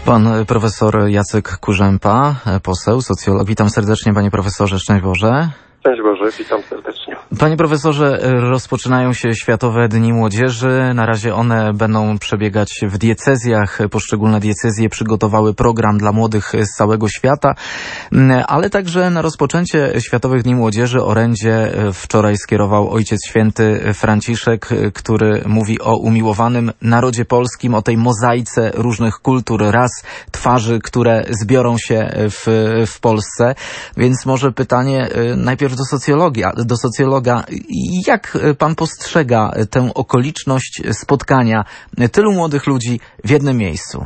Pan profesor Jacek Kurzępa, poseł, socjolog. Witam serdecznie, panie profesorze, szczęść Boże. Szczęść Boże, witam serdecznie. Panie profesorze, rozpoczynają się Światowe Dni Młodzieży. Na razie one będą przebiegać w diecezjach. Poszczególne diecezje przygotowały program dla młodych z całego świata, ale także na rozpoczęcie Światowych Dni Młodzieży orędzie wczoraj skierował Ojciec Święty Franciszek, który mówi o umiłowanym narodzie polskim, o tej mozaice różnych kultur, ras, twarzy, które zbiorą się w Polsce. Więc może pytanie najpierw do socjologa. Jak pan postrzega tę okoliczność spotkania tylu młodych ludzi w jednym miejscu?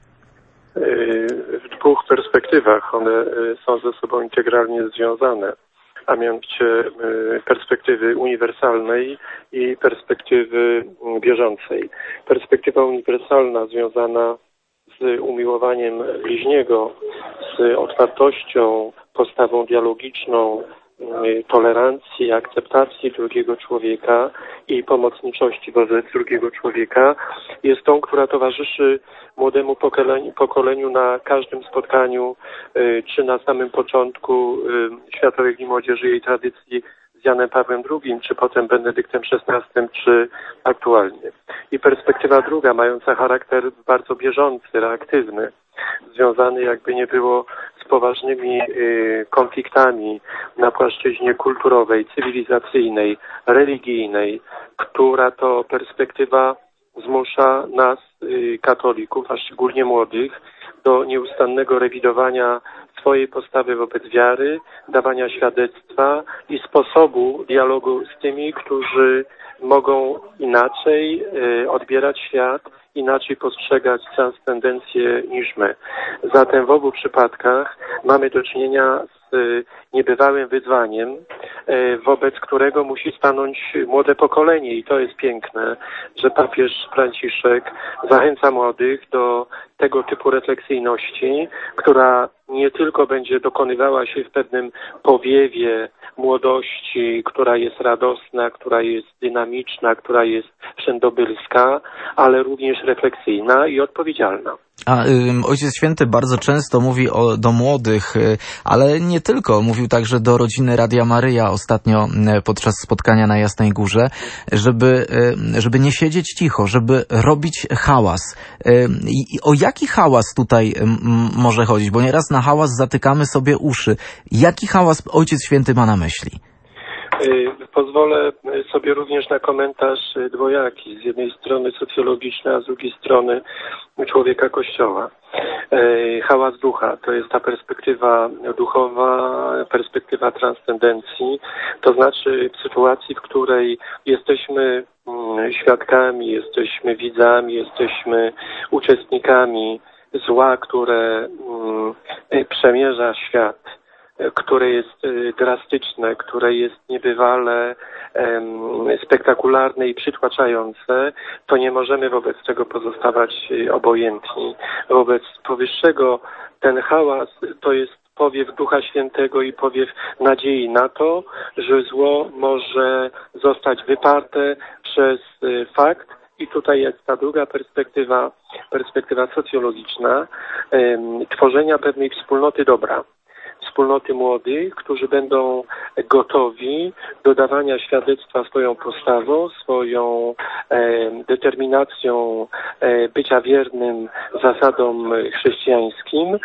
W dwóch perspektywach one są ze sobą integralnie związane, a mianowicie perspektywy uniwersalnej i perspektywy bieżącej. Perspektywa uniwersalna związana z umiłowaniem bliźniego, z otwartością, postawą dialogiczną, tolerancji, akceptacji drugiego człowieka i pomocniczości wobec drugiego człowieka jest tą, która towarzyszy młodemu pokoleniu na każdym spotkaniu, czy na samym początku Światowych Dni Młodzieży i jej tradycji z Janem Pawłem II, czy potem Benedyktem XVI, czy aktualnie. I perspektywa druga, mająca charakter bardzo bieżący, reaktywny, związany jakby nie było z poważnymi konfliktami na płaszczyźnie kulturowej, cywilizacyjnej, religijnej, która to perspektywa zmusza nas, katolików, a szczególnie młodych, do nieustannego rewidowania swojej postawy wobec wiary, dawania świadectwa i sposobu dialogu z tymi, którzy mogą inaczej odbierać świat, inaczej postrzegać transcendencję niż my. Zatem w obu przypadkach mamy do czynienia z niebywałym wyzwaniem, wobec którego musi stanąć młode pokolenie i to jest piękne, że papież Franciszek zachęca młodych do tego typu refleksyjności, która nie tylko będzie dokonywała się w pewnym powiewie młodości, która jest radosna, która jest dynamiczna, która jest wszędobylska, ale również refleksyjna i odpowiedzialna. A Ojciec Święty bardzo często mówi do młodych, ale nie tylko. Mówił także do rodziny Radia Maryja ostatnio podczas spotkania na Jasnej Górze, żeby nie siedzieć cicho, żeby robić hałas. I o jaki hałas tutaj może chodzić? Bo nieraz na hałas zatykamy sobie uszy. Jaki hałas Ojciec Święty ma na myśli? Pozwolę sobie również na komentarz dwojaki. Z jednej strony socjologiczny, a z drugiej strony człowieka Kościoła. Hałas ducha to jest ta perspektywa duchowa, perspektywa transcendencji. To znaczy w sytuacji, w której jesteśmy świadkami, jesteśmy widzami, jesteśmy uczestnikami zła, które przemierza świat, które jest drastyczne, które jest niebywale spektakularne i przytłaczające, to nie możemy wobec tego pozostawać obojętni. Wobec powyższego ten hałas to jest powiew Ducha Świętego i powiew nadziei na to, że zło może zostać wyparte przez fakt. I tutaj jest ta druga perspektywa socjologiczna, tworzenia pewnej wspólnoty dobra. Wspólnoty młodych, którzy będą gotowi do dawania świadectwa swoją postawą, swoją determinacją bycia wiernym zasadom chrześcijańskim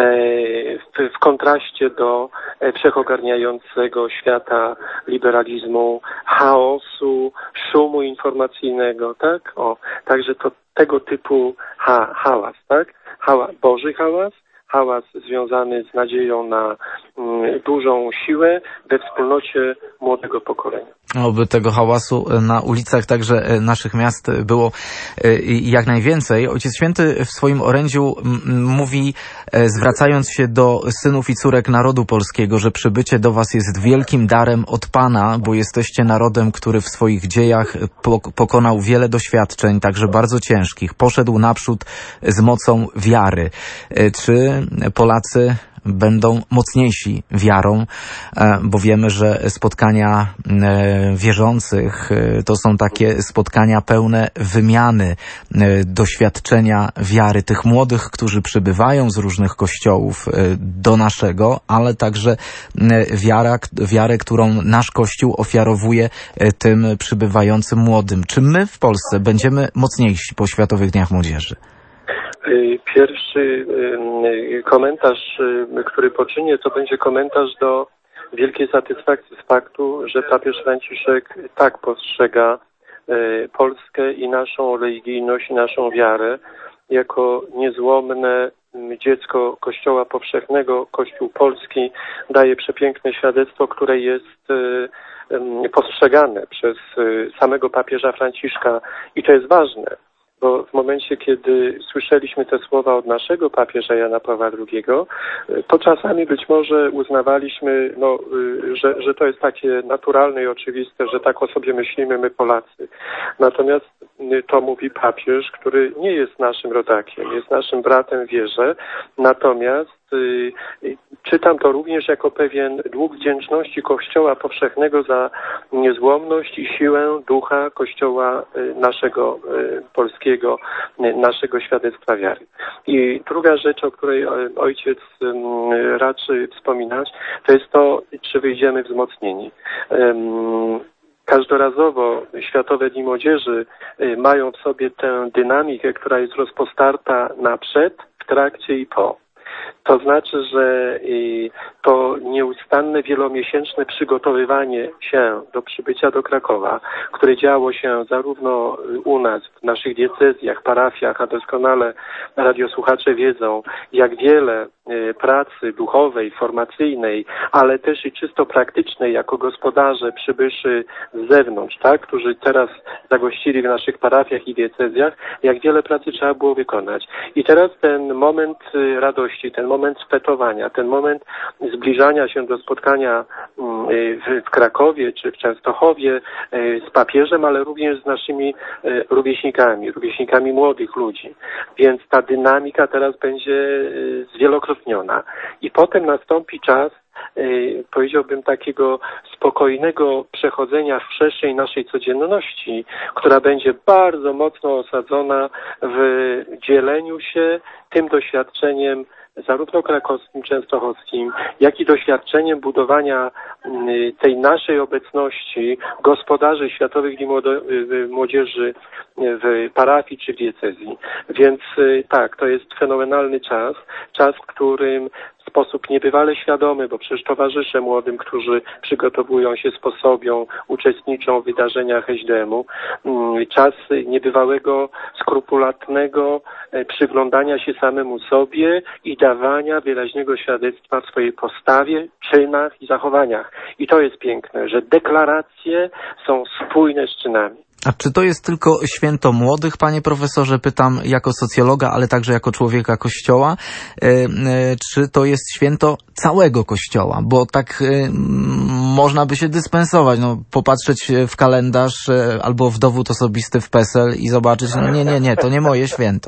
w kontraście do wszechogarniającego świata liberalizmu, chaosu, szumu informacyjnego, tak? Także to tego typu hałas, tak? Boży hałas związany z nadzieją na dużą siłę we wspólnocie młodego pokolenia. Oby tego hałasu na ulicach także naszych miast było jak najwięcej. Ojciec Święty w swoim orędziu mówi, zwracając się do synów i córek narodu polskiego, że przybycie do was jest wielkim darem od Pana, bo jesteście narodem, który w swoich dziejach pokonał wiele doświadczeń, także bardzo ciężkich. Poszedł naprzód z mocą wiary. Czy Polacy będą mocniejsi wiarą, bo wiemy, że spotkania wierzących to są takie spotkania pełne wymiany doświadczenia wiary tych młodych, którzy przybywają z różnych kościołów do naszego, ale także wiarę, którą nasz Kościół ofiarowuje tym przybywającym młodym. Czy my w Polsce będziemy mocniejsi po Światowych Dniach Młodzieży? Pierwszy komentarz, który poczynię, to będzie komentarz do wielkiej satysfakcji z faktu, że papież Franciszek tak postrzega Polskę i naszą religijność, i naszą wiarę jako niezłomne dziecko Kościoła Powszechnego. Kościół Polski daje przepiękne świadectwo, które jest postrzegane przez samego papieża Franciszka i to jest ważne. Bo w momencie, kiedy słyszeliśmy te słowa od naszego papieża Jana Pawła II, to czasami być może uznawaliśmy, że to jest takie naturalne i oczywiste, że tak o sobie myślimy my Polacy. Natomiast to mówi papież, który nie jest naszym rodakiem, jest naszym bratem w wierze. Natomiast czytam to również jako pewien dług wdzięczności Kościoła Powszechnego za niezłomność i siłę ducha Kościoła naszego polskiego, naszego świadectwa wiary. I druga rzecz, o której ojciec raczy wspominać, to jest to, czy wyjdziemy wzmocnieni. Każdorazowo Światowe Dni Młodzieży mają w sobie tę dynamikę, która jest rozpostarta na przed, w trakcie i po. To znaczy, że to nieustanne, wielomiesięczne przygotowywanie się do przybycia do Krakowa, które działo się zarówno u nas, w naszych diecezjach, parafiach, a doskonale radiosłuchacze wiedzą, jak wiele pracy duchowej, formacyjnej, ale też i czysto praktycznej jako gospodarze przybyszy z zewnątrz, tak, którzy teraz zagościli w naszych parafiach i diecezjach, jak wiele pracy trzeba było wykonać. I teraz ten moment radości, ten moment fetowania, ten moment zbliżania się do spotkania w Krakowie czy w Częstochowie z papieżem, ale również z naszymi rówieśnikami młodych ludzi. Więc ta dynamika teraz będzie zwielokrotniona. I potem nastąpi czas, powiedziałbym, takiego spokojnego przechodzenia w przestrzeń naszej codzienności, która będzie bardzo mocno osadzona w dzieleniu się tym doświadczeniem zarówno krakowskim, częstochowskim, jak i doświadczeniem budowania tej naszej obecności gospodarzy Światowych Dni Młodzieży w parafii czy w diecezji. Więc tak, to jest fenomenalny czas, w którym w sposób niebywale świadomy, bo przecież towarzyszę młodym, którzy przygotowują się, sposobią, uczestniczą w wydarzeniach SDM-u. Czas niebywałego, skrupulatnego przyglądania się samemu sobie i dawania wyraźnego świadectwa w swojej postawie, czynach i zachowaniach. I to jest piękne, że deklaracje są spójne z czynami. A czy to jest tylko święto młodych, panie profesorze? Pytam jako socjologa, ale także jako człowieka Kościoła. Czy to jest święto całego Kościoła? Bo tak można by się dyspensować, popatrzeć w kalendarz albo w dowód osobisty w PESEL i zobaczyć, nie, to nie moje święto.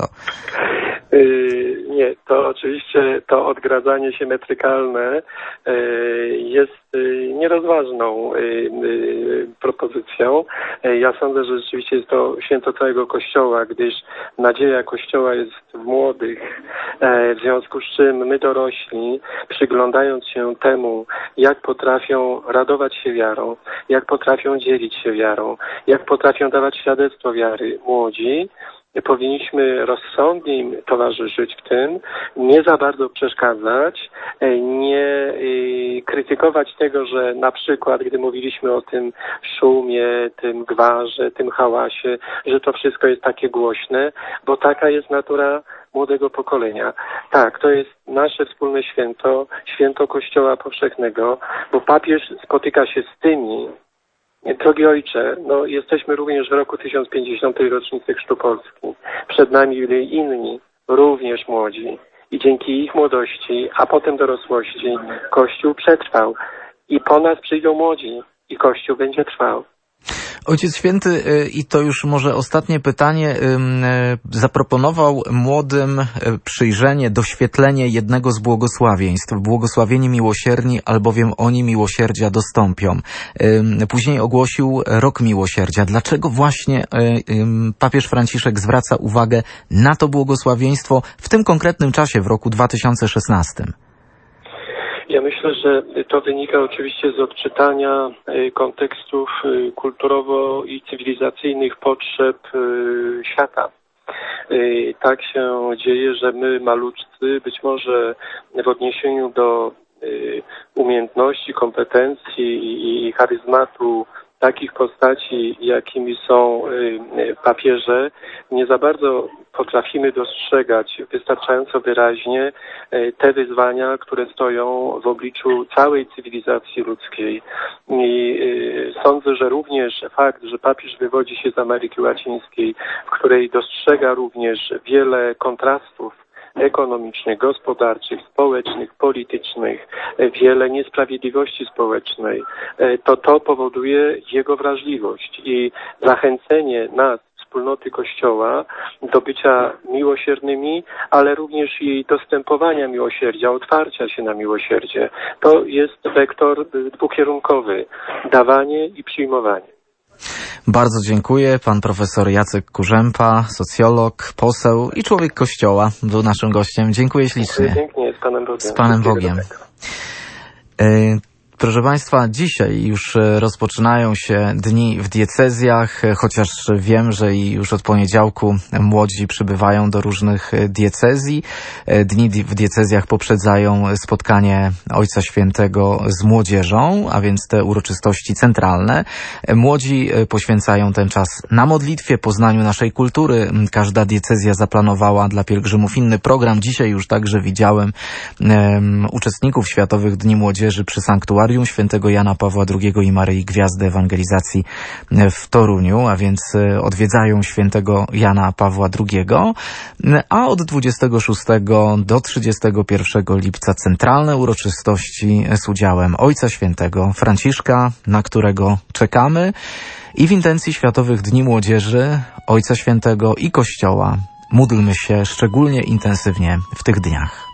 Nie, to oczywiście to odgradzanie się metrykalne jest nierozważną propozycją. Ja sądzę, że rzeczywiście jest to święto całego Kościoła, gdyż nadzieja Kościoła jest w młodych, w związku z czym my dorośli, przyglądając się temu, jak potrafią radować się wiarą, jak potrafią dzielić się wiarą, jak potrafią dawać świadectwo wiary młodzi, powinniśmy rozsądnie im towarzyszyć w tym, nie za bardzo przeszkadzać, nie krytykować tego, że na przykład, gdy mówiliśmy o tym szumie, tym gwarze, tym hałasie, że to wszystko jest takie głośne, bo taka jest natura młodego pokolenia. Tak, to jest nasze wspólne święto Kościoła Powszechnego, bo papież spotyka się z tymi. Drogi ojcze, jesteśmy również w roku 1050. rocznicy Chrztu Polski. Przed nami inni, również młodzi. I dzięki ich młodości, a potem dorosłości, Kościół przetrwał. I po nas przyjdą młodzi i Kościół będzie trwał. Ojciec Święty, i to już może ostatnie pytanie, zaproponował młodym przyjrzenie, doświetlenie jednego z błogosławieństw. Błogosławieni miłosierni, albowiem oni miłosierdzia dostąpią. Później ogłosił Rok Miłosierdzia. Dlaczego właśnie papież Franciszek zwraca uwagę na to błogosławieństwo w tym konkretnym czasie, w roku 2016? Ja myślę, że to wynika oczywiście z odczytania kontekstów kulturowo i cywilizacyjnych potrzeb świata. Tak się dzieje, że my malutcy, być może w odniesieniu do umiejętności, kompetencji i charyzmatu takich postaci, jakimi są papieże, nie za bardzo potrafimy dostrzegać wystarczająco wyraźnie te wyzwania, które stoją w obliczu całej cywilizacji ludzkiej. I sądzę, że również fakt, że papież wywodzi się z Ameryki Łacińskiej, w której dostrzega również wiele kontrastów ekonomicznych, gospodarczych, społecznych, politycznych, wiele niesprawiedliwości społecznej, to powoduje jego wrażliwość i zachęcenie nas, wspólnoty Kościoła, do bycia miłosiernymi, ale również i dostępowania miłosierdzia, otwarcia się na miłosierdzie. To jest wektor dwukierunkowy, dawanie i przyjmowanie. Bardzo dziękuję. Pan profesor Jacek Kurzępa, socjolog, poseł i człowiek Kościoła, był naszym gościem. Dziękuję ślicznie. Pięknie, z Panem Bogiem. Z Panem Bogiem. Proszę Państwa, dzisiaj już rozpoczynają się dni w diecezjach, chociaż wiem, że i już od poniedziałku młodzi przybywają do różnych diecezji. Dni w diecezjach poprzedzają spotkanie Ojca Świętego z młodzieżą, a więc te uroczystości centralne. Młodzi poświęcają ten czas na modlitwie, poznaniu naszej kultury. Każda diecezja zaplanowała dla pielgrzymów inny program. Dzisiaj już także widziałem uczestników Światowych Dni Młodzieży przy sanktuarium Świętego Jana Pawła II i Maryi Gwiazdy Ewangelizacji w Toruniu, a więc odwiedzają Świętego Jana Pawła II, a od 26 do 31 lipca centralne uroczystości z udziałem Ojca Świętego Franciszka, na którego czekamy, i w intencji Światowych Dni Młodzieży, Ojca Świętego i Kościoła módlmy się szczególnie intensywnie w tych dniach.